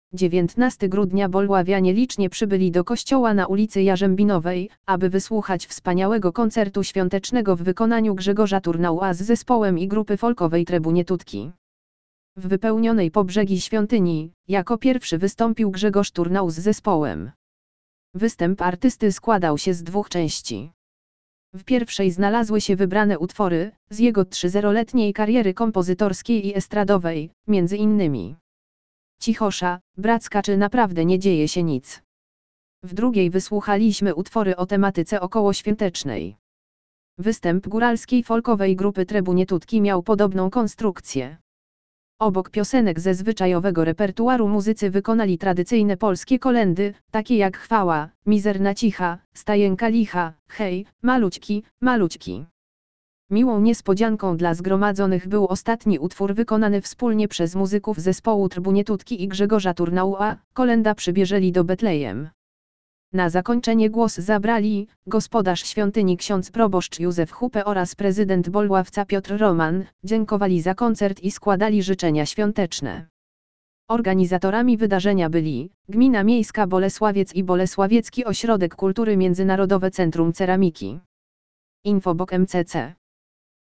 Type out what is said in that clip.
19 grudnia Bolławianie licznie przybyli do kościoła na ulicy Jarzębinowej, aby wysłuchać wspaniałego koncertu świątecznego w wykonaniu Grzegorza Turnauła z zespołem i grupy folkowej Trybunie Tutki. W wypełnionej po brzegi świątyni, jako pierwszy wystąpił Grzegorz Turnał z zespołem. Występ artysty składał się z dwóch części. W pierwszej znalazły się wybrane utwory z jego 30-letniej kariery kompozytorskiej i estradowej, między innymi Cichosza, Bracka czy Naprawdę nie dzieje się nic. W drugiej wysłuchaliśmy utwory o tematyce okołoświątecznej. Występ góralskiej folkowej grupy Trybunie Tutki miał podobną konstrukcję. Obok piosenek ze zwyczajowego repertuaru muzycy wykonali tradycyjne polskie kolędy, takie jak Chwała, Mizerna cicha, Stajenka licha, Hej, malućki, malućki. Miłą niespodzianką dla zgromadzonych był ostatni utwór wykonany wspólnie przez muzyków zespołu Trybunie Tutki i Grzegorza Turnauła, kolęda Przybierzeli do Betlejem. Na zakończenie głos zabrali gospodarz świątyni ksiądz proboszcz Józef Hupe oraz prezydent Bolławca Piotr Roman, dziękowali za koncert i składali życzenia świąteczne. Organizatorami wydarzenia byli Gmina Miejska Bolesławiec i Bolesławiecki Ośrodek Kultury Międzynarodowe Centrum Ceramiki. Infobok MCC